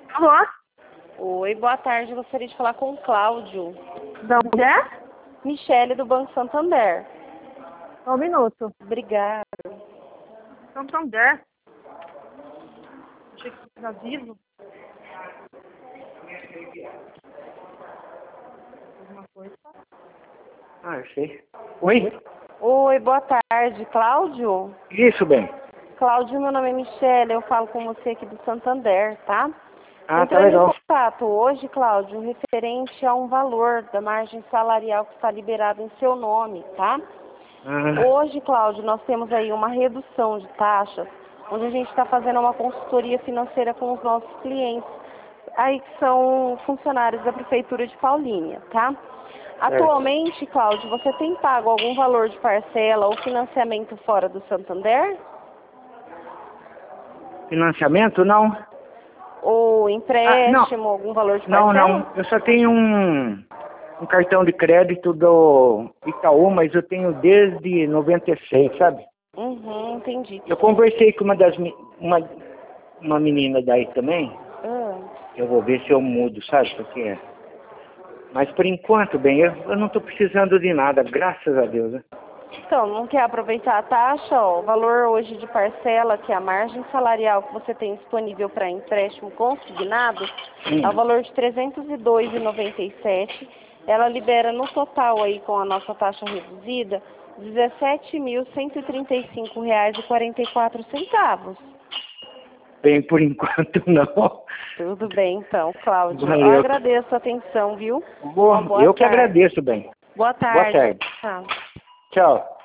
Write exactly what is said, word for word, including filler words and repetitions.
Alô? Oi, boa tarde. Gostaria de falar com o Cláudio. Da mulher? Michele, do Banco Santander. Só um minuto. Obrigada. Santander. Achei que era vivo. Alguma coisa? Ah, eu sei. Oi? Oi, boa tarde. Cláudio? Isso, bem. Cláudio, meu nome é Michele. Eu falo com você aqui do Santander, tá? Ah, tá Entrando em legal. contato hoje, Cláudio, referente a um valor da margem salarial que está liberado em seu nome, tá? Ah, Hoje, Cláudio, nós temos aí uma redução de taxas, onde a gente está fazendo uma consultoria financeira com os nossos clientes, aí que são funcionários da Prefeitura de Paulínia, tá? Atualmente, Cláudio, você tem pago algum valor de parcela ou financiamento fora do Santander? financiamento, não? Ou Ah, empréstimo, não. algum valor de Não, parcela? não. Eu só tenho um, um cartão de crédito do Itaú, mas eu tenho desde noventa e seis, sabe? Uhum, entendi. Eu conversei com uma das mi- uma, uma menina daí também. Ah, Eu vou ver se eu mudo, sabe? Porque... Mas por enquanto, bem, eu, eu não estou precisando de nada, graças a Deus, né? Então, não quer aproveitar a taxa? Ó, o valor hoje de parcela, que é a margem salarial que você tem disponível para empréstimo consignado, Hum. é o valor de trezentos e dois reais e noventa e sete centavos. Ela libera no total aí com a nossa taxa reduzida dezessete mil cento e trinta e cinco reais e quarenta e quatro centavos. Bem, por enquanto não. Tudo bem, então, Cláudio. Eu Valeu. agradeço a atenção, viu? Bom, Uma boa eu que tarde. agradeço, bem. Boa Boa tarde. tarde. Tchau. Tchau.